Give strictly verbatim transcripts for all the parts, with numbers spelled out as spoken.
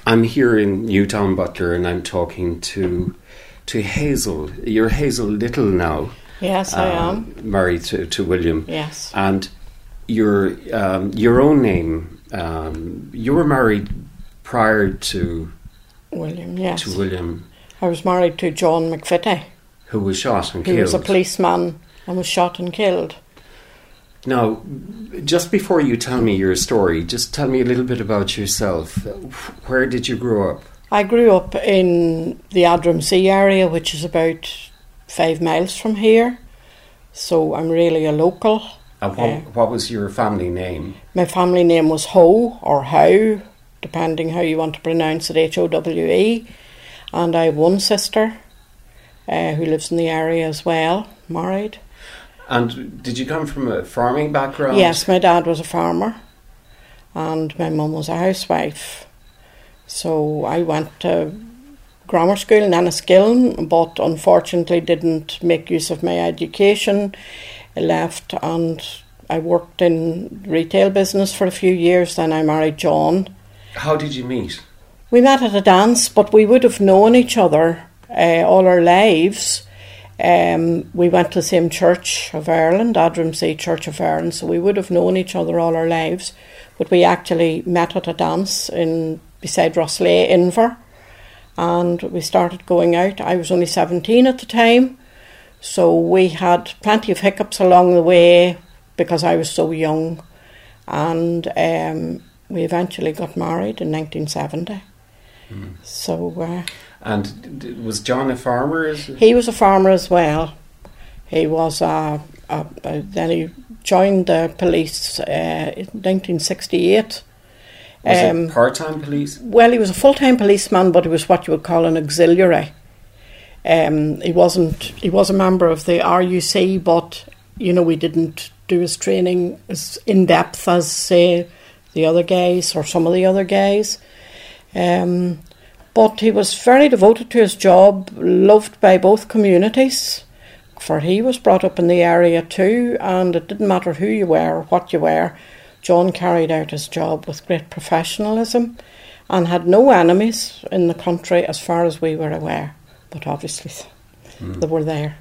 I'm here in Newtown Butler and I'm talking to to Hazel. You're Hazel Little now. Yes, I um, am. Married to, to William. Yes. And your um, your own name, um, you were married prior to William, yes. To William. I was married to John McVitie. Who was shot and he killed. He was a policeman and was shot and killed. Now, just before you tell me your story, just tell me a little bit about yourself. Where did you grow up? I grew up in the Adramsea area, which is about five miles from here. So I'm really a local. And what, uh, what was your family name? My family name was Ho or Howe, depending how you want to pronounce it, H O W E. And I have one sister uh, who lives in the area as well, married. And did you come from a farming background? Yes, my dad was a farmer and my mum was a housewife. So I went to grammar school in Enniskillen, but unfortunately didn't make use of my education. I left and I worked in retail business for a few years, then I married John. How did you meet? We met at a dance, but we would have known each other uh, all our lives. Um, we went to the same Church of Ireland, Adramsea Church of Ireland, so we would have known each other all our lives. But we actually met at a dance in beside Rosslea, Inver, and we started going out. I was only seventeen at the time, so we had plenty of hiccups along the way because I was so young, and um, we eventually got married in nineteen seventy. Mm. So. Uh, And was John a farmer? He was a farmer as well. He was a, a, a then he joined the police uh, in nineteen sixty-eight. Was um, it part-time police? Well, he was a full-time policeman, but he was what you would call an auxiliary. Um, he wasn't. He was a member of the R U C, but you know we didn't do his training as in depth as say the other guys or some of the other guys. Um, But he was very devoted to his job, loved by both communities, for he was brought up in the area too, and it didn't matter who you were or what you were. John carried out his job with great professionalism and had no enemies in the country as far as we were aware, but obviously mm. they were there.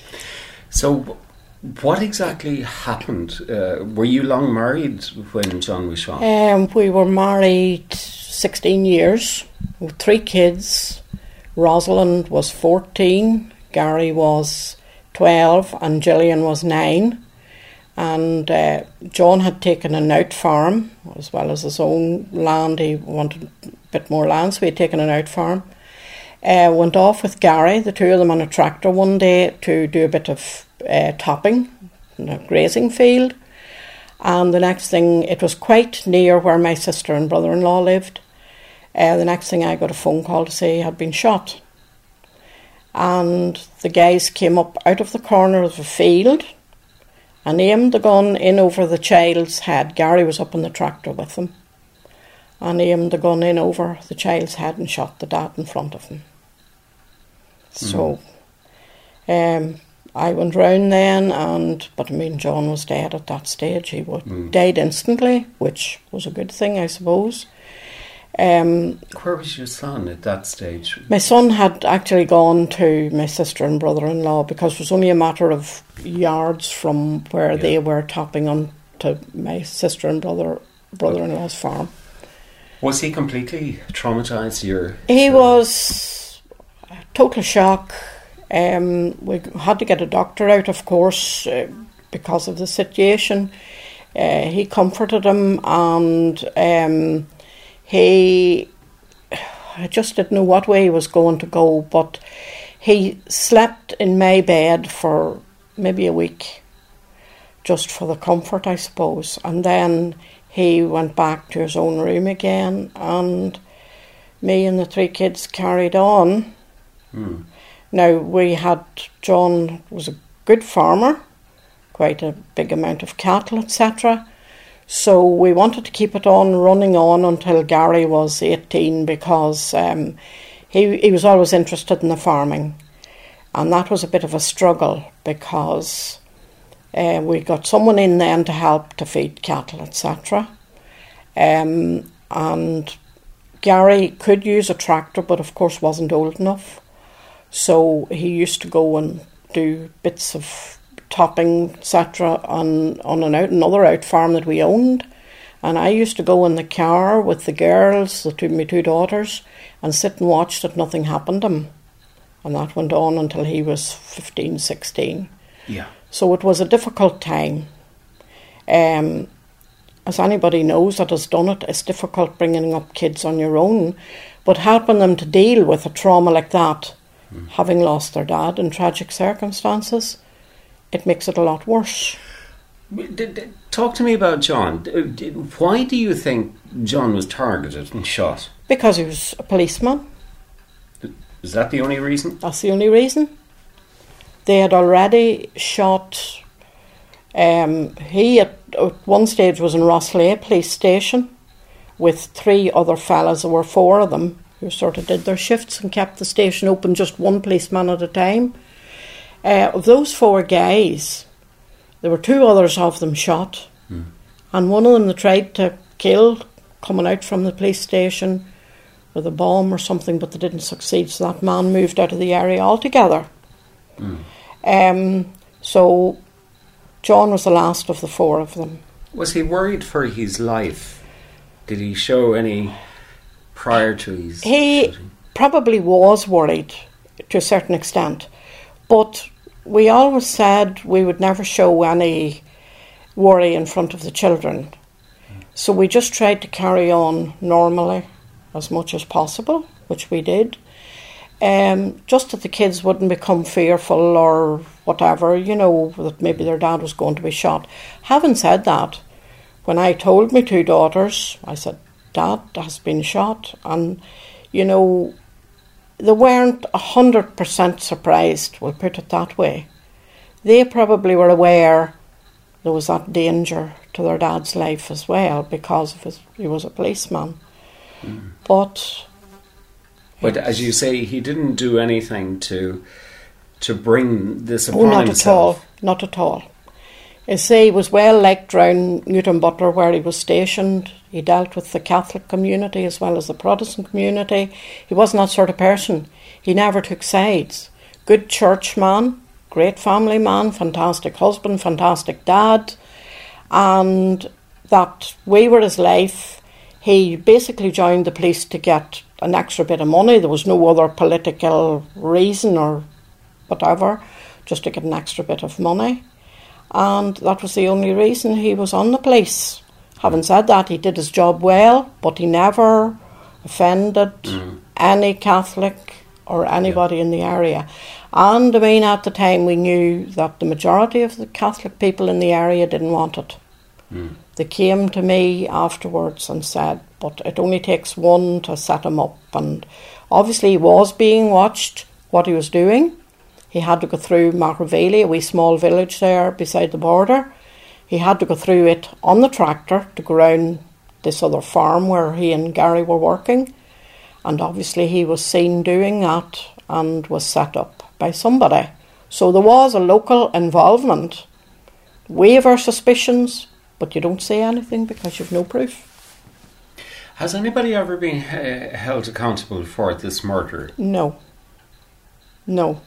So what exactly happened? Uh, were you long married when John was shot? Um, we were married sixteen years, with three kids. Rosalind was fourteen, Gary was twelve, and Gillian was nine. And uh, John had taken an out farm, as well as his own land. He wanted a bit more land, so he had taken an out farm. Uh, went off with Gary, the two of them on a tractor one day to do a bit of uh, topping in a grazing field. And the next thing, it was quite near where my sister and brother-in-law lived. Uh, the next thing I got a phone call to say he had been shot. And the guys came up out of the corner of the field and aimed the gun in over the child's head. Gary was up in the tractor with them. And aimed the gun in over the child's head and shot the dad in front of him. So mm. um, I went round then, and but I mean John was dead at that stage. He would, mm. died instantly, which was a good thing, I suppose. Um, Where was your son at that stage? My son had actually gone to my sister and brother-in-law because it was only a matter of yards from where yeah. they were topping on to my sister and brother brother-in-law's farm. Was he completely traumatised? Your he son? was a total shock. Um, we had to get a doctor out, of course, uh, because of the situation. Uh, he comforted him, and um, he, I just didn't know what way he was going to go, but he slept in my bed for maybe a week, just for the comfort, I suppose. And then he went back to his own room again, and me and the three kids carried on. Mm. Now, we had, John was a good farmer, quite a big amount of cattle, et cetera. So we wanted to keep it on, running on until Gary was eighteen, because um, he, he was always interested in the farming. And that was a bit of a struggle, because uh, we got someone in then to help to feed cattle, et cetera. Um, and Gary could use a tractor, but of course wasn't old enough. So he used to go and do bits of topping, et cetera, on, on an out, another out farm that we owned. And I used to go in the car with the girls, the two, my two daughters, and sit and watch that nothing happened to him. And that went on until he was fifteen, sixteen. Yeah. So it was a difficult time. Um, as anybody knows that has done it, it's difficult bringing up kids on your own. But helping them to deal with a trauma like that, mm. having lost their dad in tragic circumstances, it makes it a lot worse. Talk to me about John. Why do you think John was targeted and shot? Because he was a policeman. Is that the only reason? That's the only reason. They had already shot... Um, he at, at one stage was in Rosslea police station with three other fellas. There were four of them who sort of did their shifts and kept the station open, just one policeman at a time. Uh, of those four guys, there were two others of them shot, mm. and one of them they tried to kill coming out from the police station with a bomb or something, but they didn't succeed, so that man moved out of the area altogether. Mm. Um, so John was the last of the four of them. Was he worried for his life? Did he show any prior to his He shooting? Probably was worried to a certain extent, but we always said we would never show any worry in front of the children. Mm. So we just tried to carry on normally as much as possible, which we did. Um, just that the kids wouldn't become fearful or whatever, you know, that maybe their dad was going to be shot. Having said that, when I told my two daughters, I said, Dad has been shot, and, you know, they weren't one hundred percent surprised, we'll put it that way. They probably were aware there was that danger to their dad's life as well, because of his, he was a policeman. Mm. But... But as you say, he didn't do anything to to bring this upon oh, not himself. at all, not at all. I say he was well liked round Newton Butler where he was stationed. He dealt with the Catholic community as well as the Protestant community. He wasn't that sort of person. He never took sides. Good church man, great family man, fantastic husband, fantastic dad. And that wayward his life, he basically joined the police to get an extra bit of money. There was no other political reason or whatever, just to get an extra bit of money. And that was the only reason he was on the police. Having said that, he did his job well, but he never offended mm. any Catholic or anybody yeah. in the area. And I mean, at the time we knew that the majority of the Catholic people in the area didn't want it. Mm. They came to me afterwards and said, but it only takes one to set him up. And obviously he was being watched, what he was doing. He had to go through Macrovelli, a wee small village there beside the border. He had to go through it on the tractor to go around this other farm where he and Gary were working. And obviously he was seen doing that and was set up by somebody. So there was a local involvement. Waiver suspicions, but you don't say anything because you've no proof. Has anybody ever been uh, held accountable for this murder? No. No.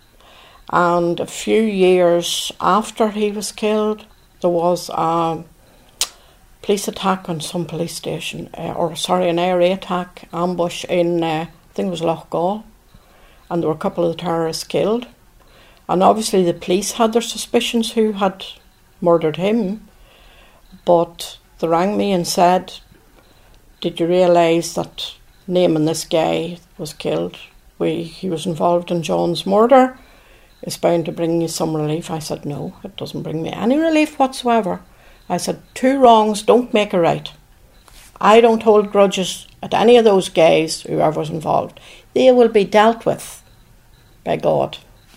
And a few years after he was killed, there was a police attack on some police station, uh, or sorry, an A R A attack, ambush in, uh, I think it was Loughgall, and there were a couple of the terrorists killed. And obviously the police had their suspicions who had murdered him, but they rang me and said, did you realise that naming this guy was killed, we, he was involved in John's murder, is bound to bring you some relief? I said, no, it doesn't bring me any relief whatsoever. I said, two wrongs don't make a right. I don't hold grudges at any of those guys, whoever's involved. They will be dealt with by God.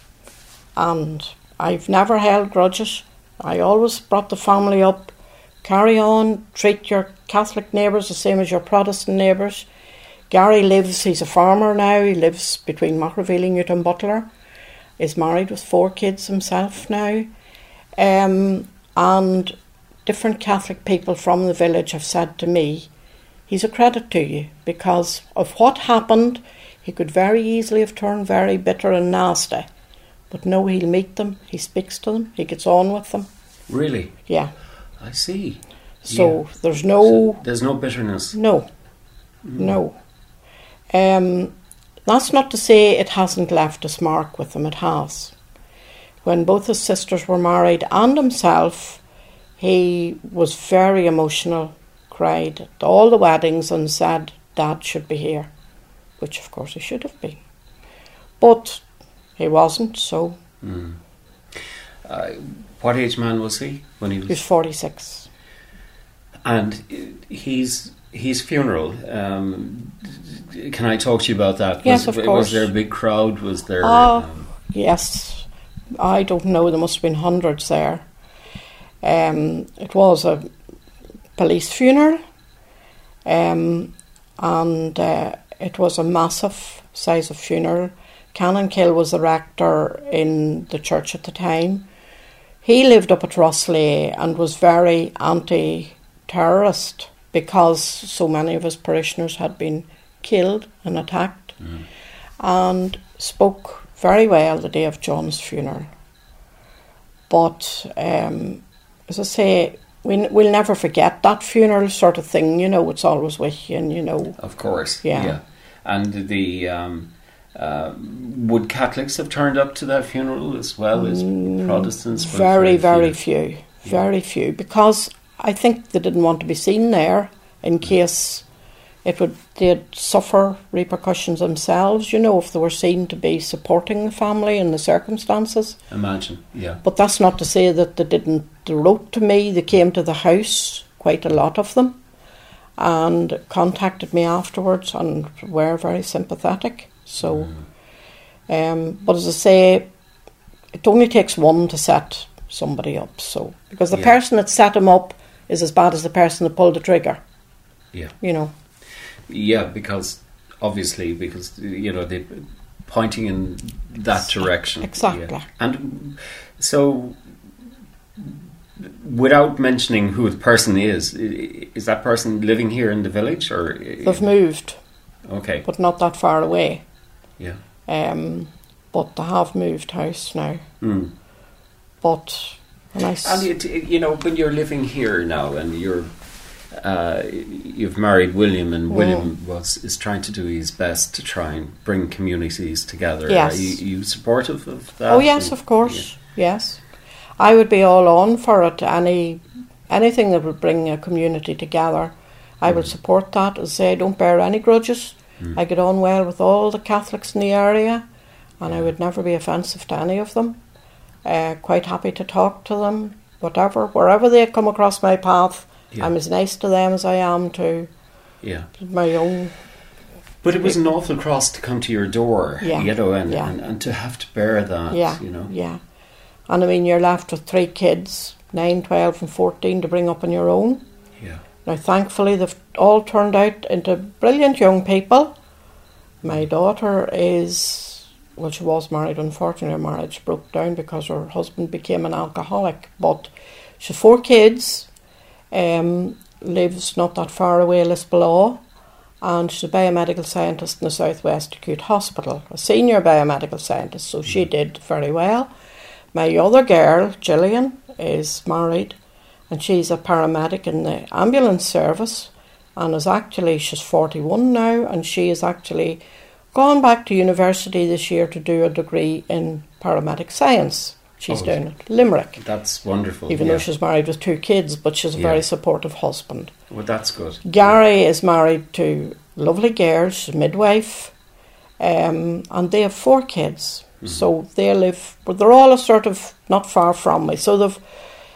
And I've never held grudges. I always brought the family up. Carry on, treat your Catholic neighbours the same as your Protestant neighbours. Gary lives, he's a farmer now, he lives between Macrovelli and Newton Butler. Is married with four kids himself now. Um, and different Catholic people from the village have said to me, he's a credit to you because of what happened. He could very easily have turned very bitter and nasty. But no, he'll meet them, he speaks to them, he gets on with them. Really? Yeah. I see. So yeah. there's no... So there's no bitterness? No. Mm. No. Um, that's not to say it hasn't left its mark with him, it has. When both his sisters were married and himself, he was very emotional, cried at all the weddings and said Dad should be here, which of course he should have been. But he wasn't, so... Mm. Uh, what age man was he when he was? He was forty-six. And his his funeral. Um, can I talk to you about that? Yes, was, of course. Was there a big crowd? Was there? Oh, um, yes. I don't know. There must have been hundreds there. Um, it was a police funeral, um, and uh, it was a massive size of funeral. Canon Kill was the rector in the church at the time. He lived up at Rosslea and was very anti-terrorist because so many of his parishioners had been killed and attacked, mm. and spoke very well the day of John's funeral. But, um, as I say, we, we'll never forget that funeral sort of thing, you know, it's always with you, and you know. Of course, yeah. yeah. And the... Um, Uh, would Catholics have turned up to that funeral as well as mm, Protestants? Very, very few. few. Very yeah. few. Because I think they didn't want to be seen there in case it would they'd suffer repercussions themselves, you know, if they were seen to be supporting the family in the circumstances. Imagine, yeah. But that's not to say that they didn't. They wrote to me, they came to the house, quite a lot of them, and contacted me afterwards and were very sympathetic. So, um, but as I say, it only takes one to set somebody up. So, because the yeah. person that set him up is as bad as the person that pulled the trigger. Yeah, you know. Yeah, because obviously, because you know they pointing in that direction. Exactly. Yeah. And so, without mentioning who the person is, is that person living here in the village or they've moved? Okay, but not that far away. Yeah. Um, but they have moved house now. Mm. But when I and it, you know, when you're living here now and you're uh, you've married William, and mm. William was is trying to do his best to try and bring communities together. Yes. Are you, you supportive of that? Oh yes, of course. Yeah. Yes, I would be all on for it. Any anything that would bring a community together, I mm. would support that. As I say, I don't bear any grudges. Mm. I get on well with all the Catholics in the area, and I would never be offensive to any of them. Uh, quite happy to talk to them, whatever, wherever they come across my path. Yeah. I'm as nice to them as I am to yeah. my own. But it was an awful cross to come to your door, yeah. you know, and, yeah. and, and to have to bear that, yeah. you know. Yeah, and I mean, you're left with three kids, nine, twelve and fourteen, to bring up on your own. Yeah. Now, thankfully, they've all turned out into brilliant young people. My daughter is, well, she was married. Unfortunately, her marriage broke down because her husband became an alcoholic. But she has four kids, um, lives not that far away, Lisbolaw, and she's a biomedical scientist in the Southwest Acute Hospital, a senior biomedical scientist, so she did very well. My other girl, Gillian, is married, and she's a paramedic in the ambulance service, and is actually, she's forty-one now, and she is actually gone back to university this year to do a degree in paramedic science. She's oh, doing it, Limerick. That's wonderful. Even yeah. though she's married with two kids, but she's a yeah. very supportive husband. Well, that's good. Gary yeah. is married to a lovely girl, she's a midwife, um, and they have four kids. Mm-hmm. So they live, but they're all a sort of not far from me. So they've,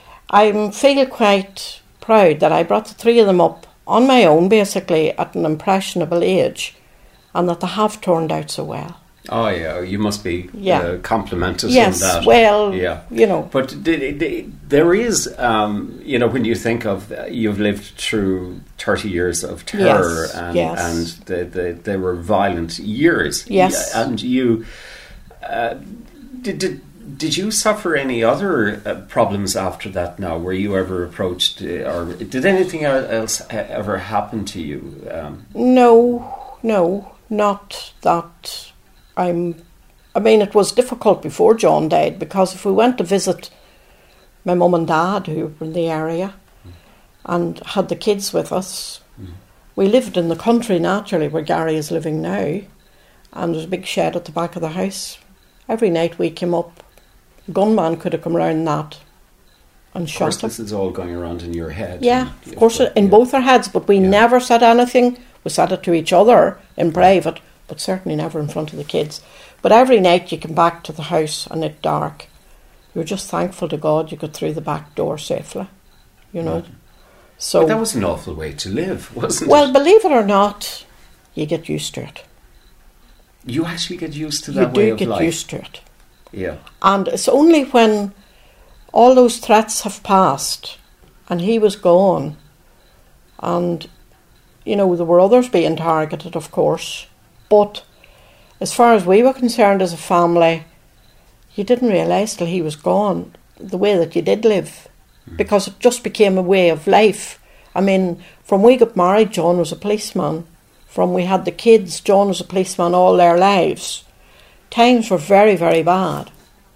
I feel quite proud that I brought the three of them up on my own, basically, at an impressionable age, and that they have turned out so well. Oh, yeah, you must be yeah. uh, complimented yes, on that. well, yeah. you know. But d- d- there is, um, you know, when you think of, uh, you've lived through thirty years of terror, yes, and, yes. and they, they, they were violent years. Yes. And you, uh, did, did did you suffer any other uh, problems after that now? Were you ever approached, uh, or did anything else ever happen to you? Um, no, no, not that I'm... I mean, it was difficult before John died, because if we went to visit my mum and dad, who were in the area, mm. and had the kids with us, mm. we lived in the country, naturally, where Gary is living now, and there's a big shed at the back of the house. Every night we came up, a gunman could have come round that and shot him. Of course, this is all going around in your head. Yeah, and, of course, but, in yeah. both our heads, but we yeah. never said anything. We said it to each other in private, but certainly never in front of the kids. But every night you came back to the house and it dark. You were just thankful to God you got through the back door safely, you know. Right. So but that was an awful way to live, wasn't well, it? Well, believe it or not, you get used to it. You actually get used to that you way of do get life. used to it. Yeah. And it's only when all those threats have passed and he was gone, and, you know, there were others being targeted, of course, but as far as we were concerned as a family, you didn't realise till he was gone the way that you did live, mm. because it just became a way of life. I mean, from we got married, John was a policeman. From we had the kids, John was a policeman all their lives. Times were very, very bad.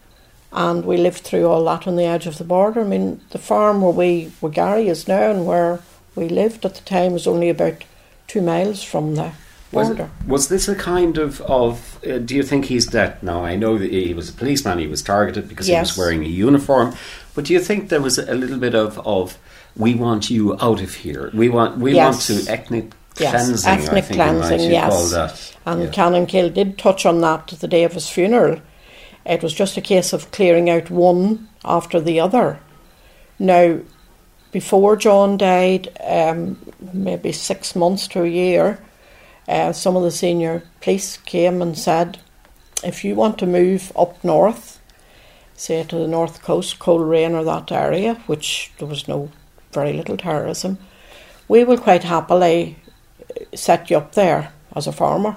And we lived through all that on the edge of the border. I mean, the farm where we, where Gary is now and where we lived at the time was only about two miles from the border. Was, was this a kind of, of uh, do you think he's dead now? I know that he was a policeman, he was targeted because yes. he was wearing a uniform. But do you think there was a little bit of, of we want you out of here. We want we yes. want to ethnic yes. cleansing, ethnic I think cleansing, you might yes. call that. And yeah. Canon Kill did touch on that the day of his funeral. It was just a case of clearing out one after the other. Now, before John died, um, maybe six months to a year, uh, some of the senior police came and said, if you want to move up north, say to the north coast, Coleraine or that area, which there was no very little terrorism, we will quite happily set you up there as a farmer.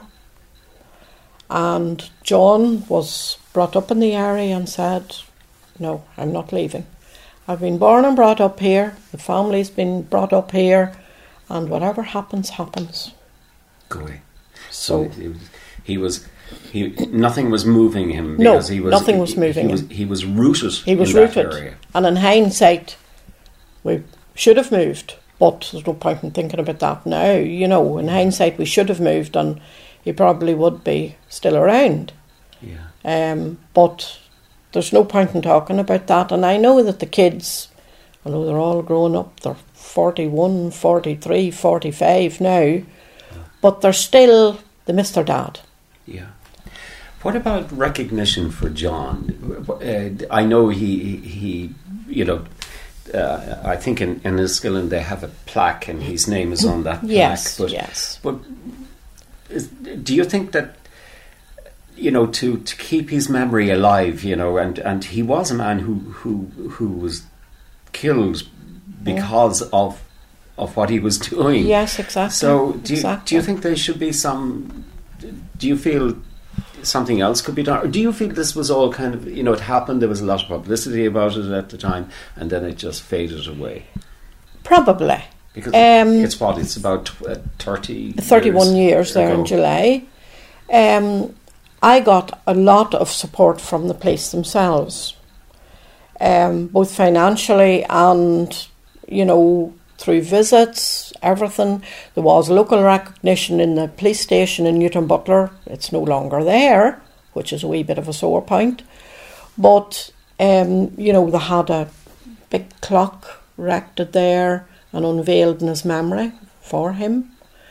And John was brought up in the area and said, no, I'm not leaving. I've been born and brought up here, the family's been brought up here, and whatever happens, happens. Go away. So, so he, he was, he nothing was moving him no, because he was nothing was he, moving he was, him. He was rooted. He was in rooted, that area. And in hindsight, we should have moved. But there's no point in thinking about that now. You know, in hindsight, we should have moved, and he probably would be still around. Yeah. Um, but there's no point in talking about that. And I know that the kids, although they're all grown up, they're forty-one, forty-three, forty-five now, yeah. but they're still, they miss their dad. Yeah. What about recognition for John? Uh, I know he, he, you know, Uh, I think in, in Enniskillen they have a plaque and his name is on that plaque. Yes, but, yes. But is, do you think that, you know, to, to keep his memory alive, you know, and, and he was a man who who, who was killed because yeah. of of what he was doing. Yes, exactly. So do you, exactly. do you think there should be some, do you feel something else could be done, or do you feel this was all kind of, you know, it happened, there was a lot of publicity about it at the time and then it just faded away? Probably, because um, it's what, it's about uh, thirty thirty-one years, years there ago. in July. um, I got a lot of support from the police themselves, um, both financially and, you know, through visits, everything. There was local recognition in the police station in Newton Butler. It's no longer there, which is a wee bit of a sore point. But, um, you know, they had a big clock erected there and unveiled in his memory for him.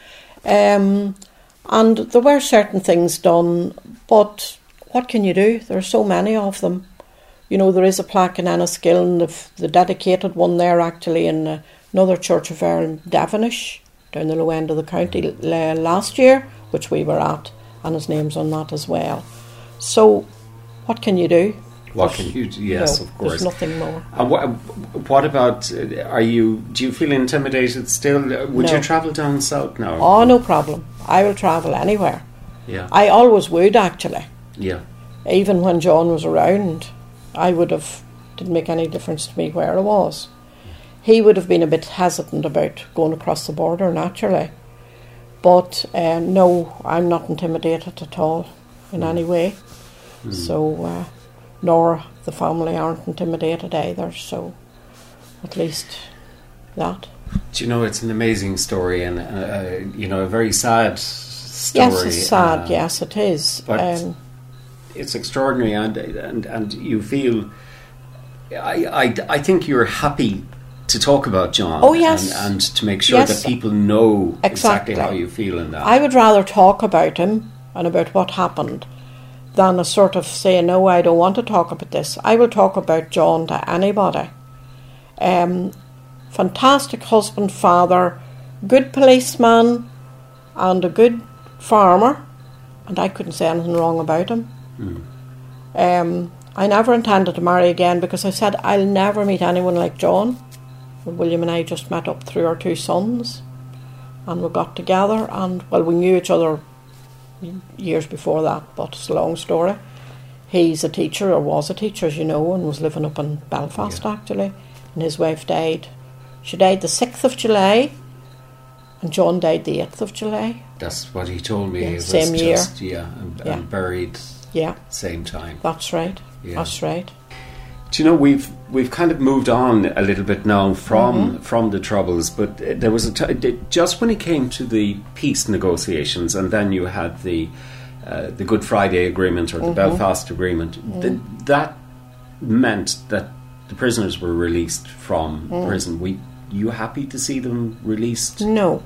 Um, and there were certain things done, but what can you do? There are so many of them. You know, there is a plaque in Enniskillen, the, the dedicated one there actually in uh, another Church of Ireland, Devonish, down the low end of the county uh, last year, which we were at, and his name's on that as well. So, what can you do? What can you do? Yes, no, of course. There's nothing more. Uh, what, what about, uh, are you, do you feel intimidated still? Would no. you travel down south now? Oh, no problem. I will travel anywhere. Yeah. I always would, actually. Yeah. Even when John was around, I would have, didn't make any difference to me where I was. He would have been a bit hesitant about going across the border, naturally. But uh, no, I'm not intimidated at all in mm. any way. Mm. So, uh, nor the family aren't intimidated either. So, at least that. Do you know, it's an amazing story and, uh, you know, a very sad story. Yes, it's sad, uh, yes, it is. But um, it's extraordinary, and, and, and you feel... I, I, I think you're happy to talk about John. Oh, yes. And, and to make sure yes. that people know exactly. exactly how you feel in that. I would rather talk about him and about what happened than a sort of say, no, I don't want to talk about this. I will talk about John to anybody. Um, fantastic husband, father, good policeman, and a good farmer, and I couldn't say anything wrong about him. Mm. Um, I never intended to marry again because I said I'll never meet anyone like John. Well, William and I just met up through our two sons, and we got together, and well, we knew each other years before that, but it's a long story. He's a teacher, or was a teacher, as you know, and was living up in Belfast yeah. actually, and his wife died. She died the sixth of July, and John died the eighth of July. That's what he told me. Yeah, it was same year. Just, yeah, and, yeah. and buried yeah. same time. That's right. Yeah. That's right. Do you know, we've we've kind of moved on a little bit now from mm-hmm. from the Troubles, but there was a t- just when it came to the peace negotiations, and then you had the uh, the Good Friday Agreement or the mm-hmm. Belfast Agreement. Mm-hmm. Th- that meant that the prisoners were released from mm. prison. Were you happy to see them released? No.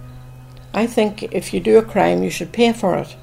I think if you do a crime, you should pay for it.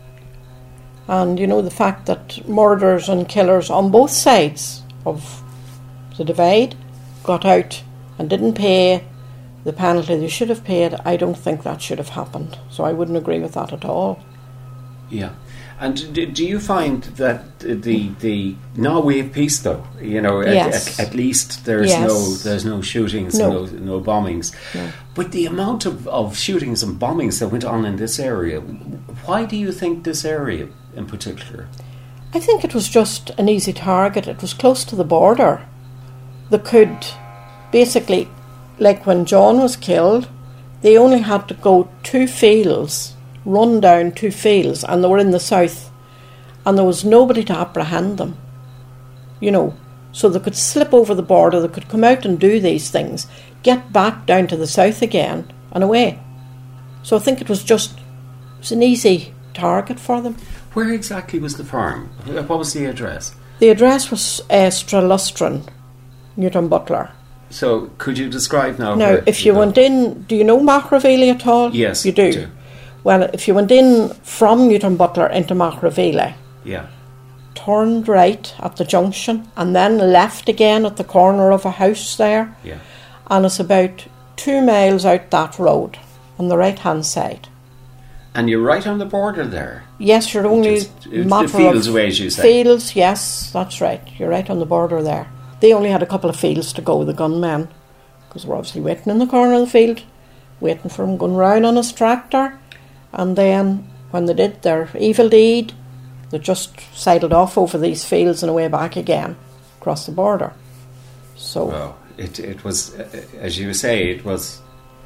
And you know, the fact that murderers and killers on both sides of the divide got out and didn't pay the penalty they should have paid, I don't think that should have happened. So I wouldn't agree with that at all. Yeah. And do, do you find that the the now we have peace though? You know, yes. at, at, at least there's yes. no there's no shootings, no, no, no bombings. No. But the amount of, of shootings and bombings that went on in this area, why do you think this area in particular? I think it was just an easy target. It was close to the border. They could basically, like when John was killed, they only had to go two fields, run down two fields, and they were in the south, and there was nobody to apprehend them, you know, so they could slip over the border, they could come out and do these things, get back down to the south again and away. So I think it was just it was an easy target for them. Where exactly was the farm? What was the address? The address was uh, Stralustran, Newton Butler. So could you describe now? Now, if you, you went in, do you know Machraville at all? Yes, you do. do. Well, if you went in from Newton Butler into Machraville, yeah, turned right at the junction and then left again at the corner of a house there, yeah, and it's about two miles out that road on the right hand side. And you're right on the border there. Yes, you're only Just, the fields away, as you say. Fields, yes, that's right. You're right on the border there. They only had a couple of fields to go, the gunmen, because we're obviously waiting in the corner of the field, waiting for him going round on his tractor. And then, when they did their evil deed, they just sidled off over these fields and away back again, across the border. So, well, it it was, as you say, it was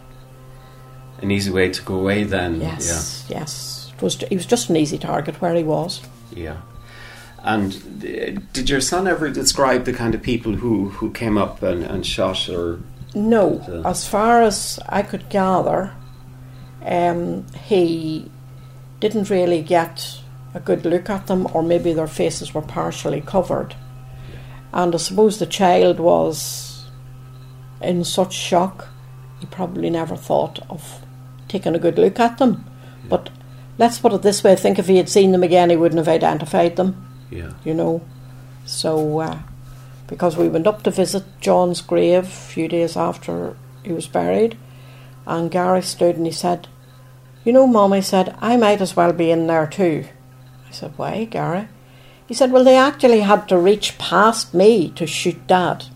an easy way to go away then. Yes, yeah. yes. It was, he was just an easy target where he was. Yeah. And uh, did your son ever describe the kind of people who, who came up and, and shot or... No. The, as far as I could gather, um, he didn't really get a good look at them, or maybe their faces were partially covered. Yeah. And I suppose the child was in such shock, he probably never thought of taking a good look at them. Yeah. But let's put it this way, I think if he had seen them again, he wouldn't have identified them. Yeah. You know. So, uh, because we went up to visit John's grave a few days after he was buried, and Gary stood and he said, "You know, Mum," he said, "I might as well be in there too." I said, "Why, Gary?" He said, "Well, they actually had to reach past me to shoot Dad.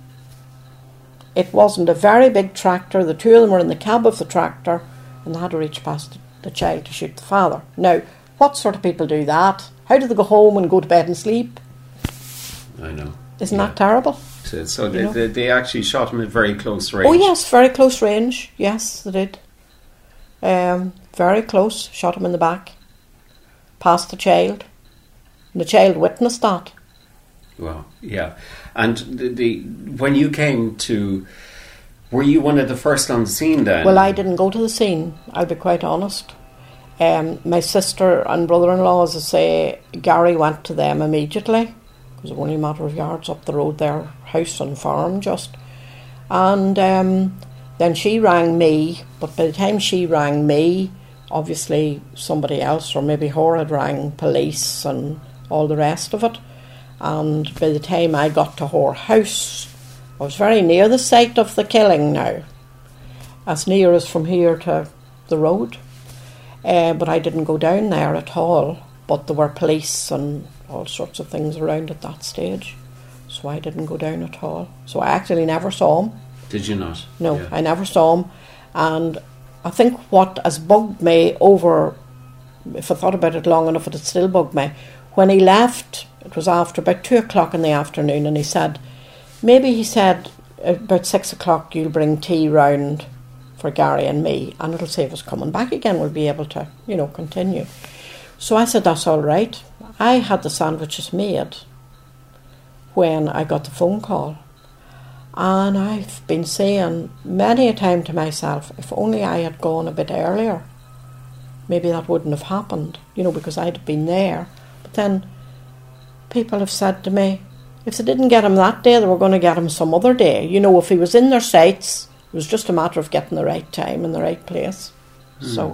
It wasn't a very big tractor. The two of them were in the cab of the tractor, and they had to reach past the child to shoot the father." Now, what sort of people do that? How do they go home and go to bed and sleep? I know. Isn't Yeah. that terrible? So, so You they, know? they, they actually shot him at very close range. Oh yes, very close range. Yes, they did. Um, very close. Shot him in the back. Past the child. And the child witnessed that. Wow, yeah. And the, the when you came to, were you one of the first on the scene then? Well, I didn't go to the scene, I'll be quite honest. Um, my sister and brother-in-law, as I say, Gary went to them immediately. It was only a matter of yards up the road, their house and farm just. And um, then she rang me, but by the time she rang me, obviously somebody else, or maybe her, had rang police and all the rest of it. And by the time I got to her house, I was very near the site of the killing now, as near as from here to the road. Uh, but I didn't go down there at all. But there were police and all sorts of things around at that stage, so I didn't go down at all. So I actually never saw him. Did you not? No, Yeah. I never saw him. And I think what has bugged me over, if I thought about it long enough, it had still bugged me. When he left, it was after about two o'clock in the afternoon, and he said, maybe he said, about six o'clock you'll bring tea round for Gary and me, and it'll save us coming back again. We'll be able to, you know, continue. So I said, that's all right. I had the sandwiches made when I got the phone call. And I've been saying many a time to myself, if only I had gone a bit earlier, maybe that wouldn't have happened, you know, because I'd have been there. But then people have said to me, if they didn't get him that day, they were going to get him some other day. You know, if he was in their sights, it was just a matter of getting the right time in the right place. Mm. So,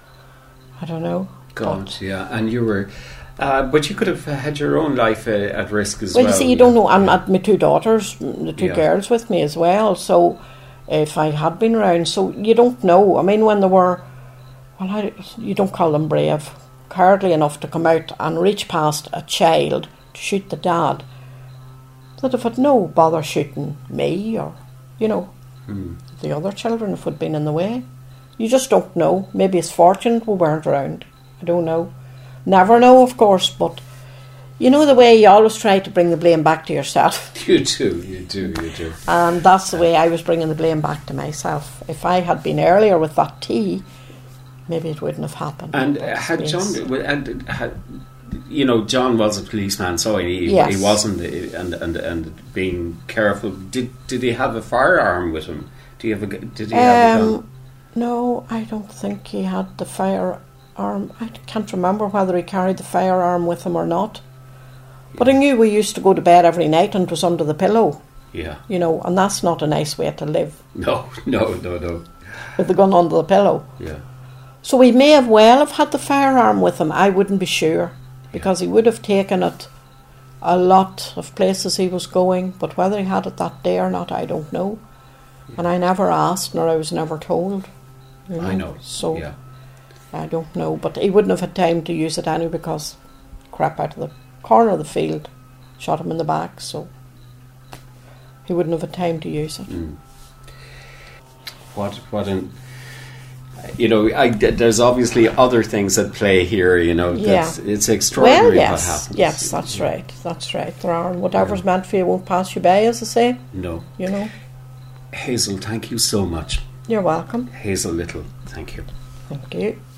I don't know. God, but, yeah. And you were... Uh, but you could have had your own life uh, at risk as well. well. Well, you see, you don't know. I'm at my two daughters, the two yeah. girls with me as well. So, if I had been around, so you don't know. I mean, when they were, well, I, you don't call them brave, hardly enough to come out and reach past a child to shoot the dad, that if had no bother shooting me or, you know, mm. the other children if had been in the way. You just don't know. Maybe it's fortunate we weren't around. I don't know. Never know, of course, but you know the way you always try to bring the blame back to yourself. You do, you do, you do. And that's the way I was bringing the blame back to myself. If I had been earlier with that tea, maybe it wouldn't have happened. And uh, had John, and had, you know, John was a policeman, so he yes. he wasn't, and and and being careful. Did did he have a firearm with him? Do you have a? Did he have um, a gun? No, I don't think he had the firearm. I can't remember whether he carried the firearm with him or not. But I knew we used to go to bed every night and it was under the pillow. Yeah. You know, and that's not a nice way to live. No, no, no, no. With the gun under the pillow. Yeah. So he may have well have had the firearm with him. I wouldn't be sure. Because he would have taken it a lot of places he was going. But whether he had it that day or not, I don't know. Yeah. And I never asked, nor I was never told. You know? I know. So yeah. I don't know. But he wouldn't have had time to use it anyway because crap out of the corner of the field shot him in the back. So he wouldn't have had time to use it. Mm. What, what an... You know, I, there's obviously other things at play here, you know. That's, yeah. It's extraordinary well, yes. what happens. Yes, that's yeah. right. That's right. There are, whatever's yeah. meant for you won't pass you by, as I say. No. You know. Hazel, thank you so much. You're welcome. Hazel Little, thank you. Thank you.